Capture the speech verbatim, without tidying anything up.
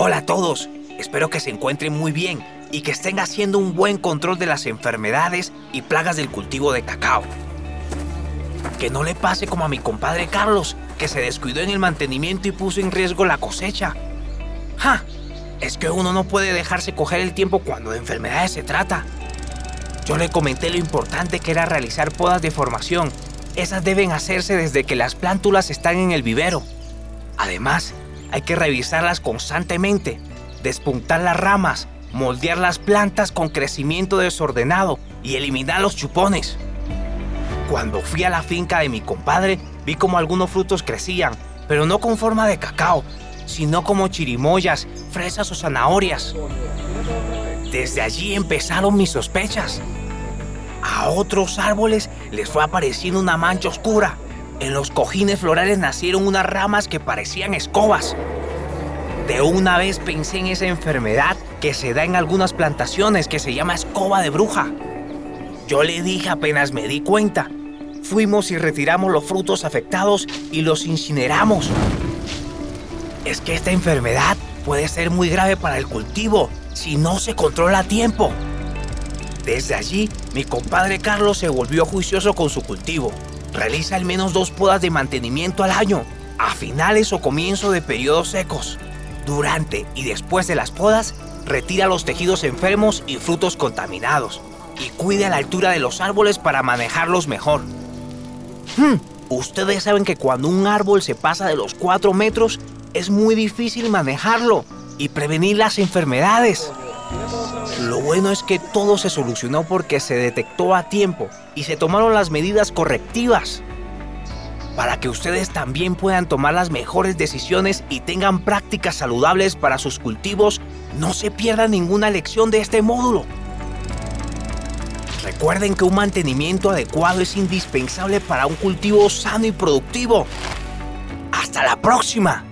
Hola a todos, espero que se encuentren muy bien y que estén haciendo un buen control de las enfermedades y plagas del cultivo de cacao. Que no le pase como a mi compadre Carlos, que se descuidó en el mantenimiento y puso en riesgo la cosecha. ¡Ja! Es que uno no puede dejarse coger el tiempo cuando de enfermedades se trata. Yo le comenté lo importante que era realizar podas de formación. Esas deben hacerse desde que las plántulas están en el vivero. Además, hay que revisarlas constantemente, despuntar las ramas, moldear las plantas con crecimiento desordenado y eliminar los chupones. Cuando fui a la finca de mi compadre, vi como algunos frutos crecían, pero no con forma de cacao, sino como chirimoyas, fresas o zanahorias. Desde allí empezaron mis sospechas. A otros árboles les fue apareciendo una mancha oscura. En los cojines florales nacieron unas ramas que parecían escobas. De una vez pensé en esa enfermedad que se da en algunas plantaciones que se llama escoba de bruja. Yo le dije apenas me di cuenta. Fuimos y retiramos los frutos afectados y los incineramos. Es que esta enfermedad puede ser muy grave para el cultivo si no se controla a tiempo. Desde allí, mi compadre Carlos se volvió juicioso con su cultivo. Realiza al menos dos podas de mantenimiento al año, a finales o comienzo de periodos secos. Durante y después de las podas, retira los tejidos enfermos y frutos contaminados y cuida la altura de los árboles para manejarlos mejor. Hmm, ustedes saben que cuando un árbol se pasa de los cuatro metros, es muy difícil manejarlo y prevenir las enfermedades. Lo bueno es que todo se solucionó porque se detectó a tiempo y se tomaron las medidas correctivas. Para que ustedes también puedan tomar las mejores decisiones y tengan prácticas saludables para sus cultivos, no se pierdan ninguna lección de este módulo. Recuerden que un mantenimiento adecuado es indispensable para un cultivo sano y productivo. ¡Hasta la próxima!